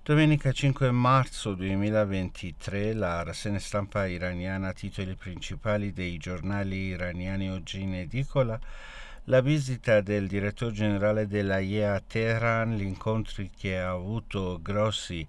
Domenica 5 marzo 2023 la rassegna stampa iraniana, titoli principali dei giornali iraniani oggi in edicola: la visita del direttore generale dell'AIEA a Teheran, gli incontri che ha avuto Grossi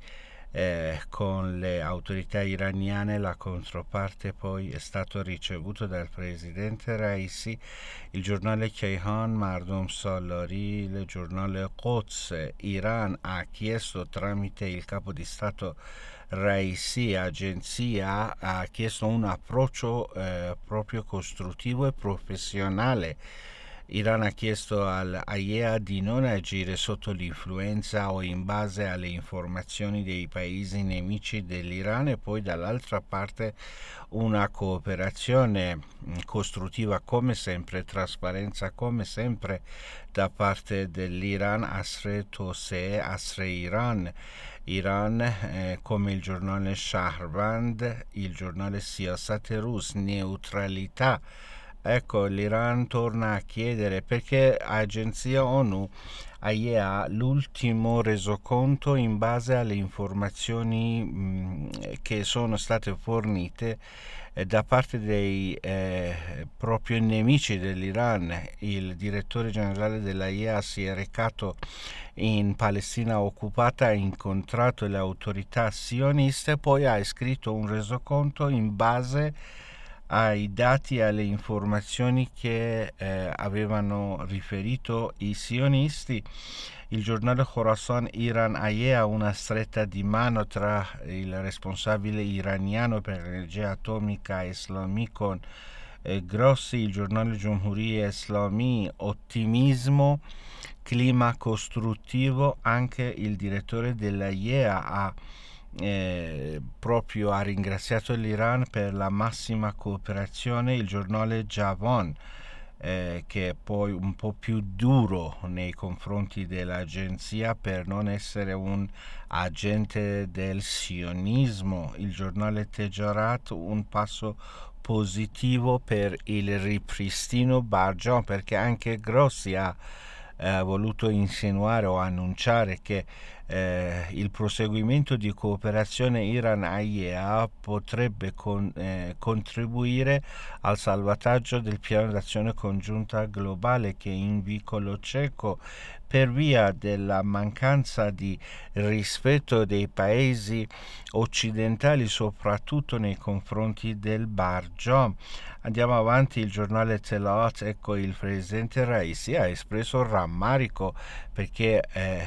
con le autorità iraniane, la controparte poi è stato ricevuto dal presidente Raisi, il giornale Kayhan Mardom Salari, il giornale Quds. Iran ha chiesto tramite il capo di Stato Raisi, agenzia, ha chiesto un approccio proprio costruttivo e professionale. Iran ha chiesto all'AIEA di non agire sotto l'influenza o in base alle informazioni dei paesi nemici dell'Iran, e poi dall'altra parte una cooperazione costruttiva come sempre, trasparenza come sempre da parte dell'Iran. Asre Tose, Asre Iran. Iran, come il giornale Shahrband, il giornale Siyasat Rus, neutralità. Ecco, l'Iran torna a chiedere, perché agenzia ONU AIEA l'ultimo resoconto in base alle informazioni che sono state fornite da parte dei proprio nemici dell'Iran. Il direttore generale dell'AIEA si è recato in Palestina occupata, ha incontrato le autorità sioniste, poi ha scritto un resoconto in base ai dati e alle informazioni che avevano riferito i sionisti. Il giornale Khorasan Iran AIEA, una stretta di mano tra il responsabile iraniano per l'energia atomica Eslami con Grossi. Il giornale Jumhuri Eslami, ottimismo, clima costruttivo. Anche il direttore dell'AIEA ha proprio ha ringraziato l'Iran per la massima cooperazione. Il giornale Javan, che è poi un po' più duro nei confronti dell'agenzia per non essere un agente del sionismo. Il giornale Tejarat, un passo positivo per il ripristino Bargian, perché anche Grossi ha voluto insinuare o annunciare che il proseguimento di cooperazione Iran-AIEA potrebbe contribuire al salvataggio del piano d'azione congiunta globale, che è in vicolo cieco per via della mancanza di rispetto dei paesi occidentali, soprattutto nei confronti del Bargian. Andiamo avanti, il giornale Telat. Ecco, il presidente Raisi ha espresso rammarico perché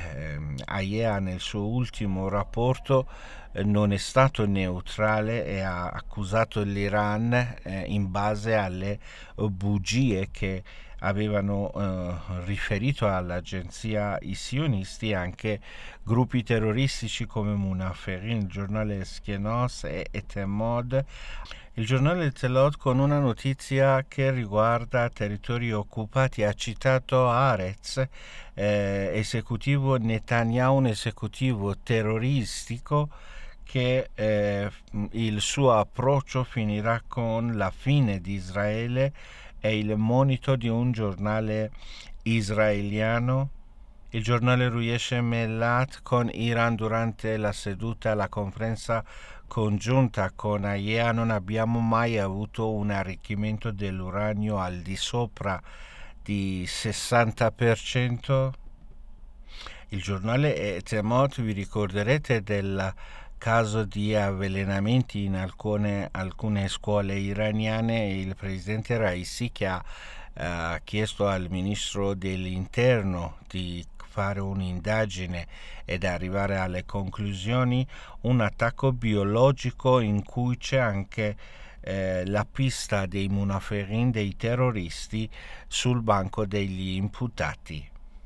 AIEA nel suo ultimo rapporto non è stato neutrale e ha accusato l'Iran in base alle bugie che avevano riferito all'agenzia i sionisti, anche gruppi terroristici come Munaferin. Il giornale Eskenos e Etemod. Il giornale Telot, con una notizia che riguarda territori occupati, ha citato Haaretz, esecutivo Netanyahu, un esecutivo terroristico, che il suo approccio finirà con la fine di Israele. È il monito di un giornale israeliano. Il giornale Ruyesh Melat, con Iran durante la seduta, la conferenza congiunta con AIEA, non abbiamo mai avuto un arricchimento dell'uranio al di sopra di 60%. Il giornale Temot, vi ricorderete del caso di avvelenamenti in alcune scuole iraniane. Il presidente Raisi, che ha chiesto al ministro dell'interno di fare un'indagine ed arrivare alle conclusioni, un attacco biologico in cui c'è anche la pista dei Munaferin, dei terroristi, sul banco degli imputati.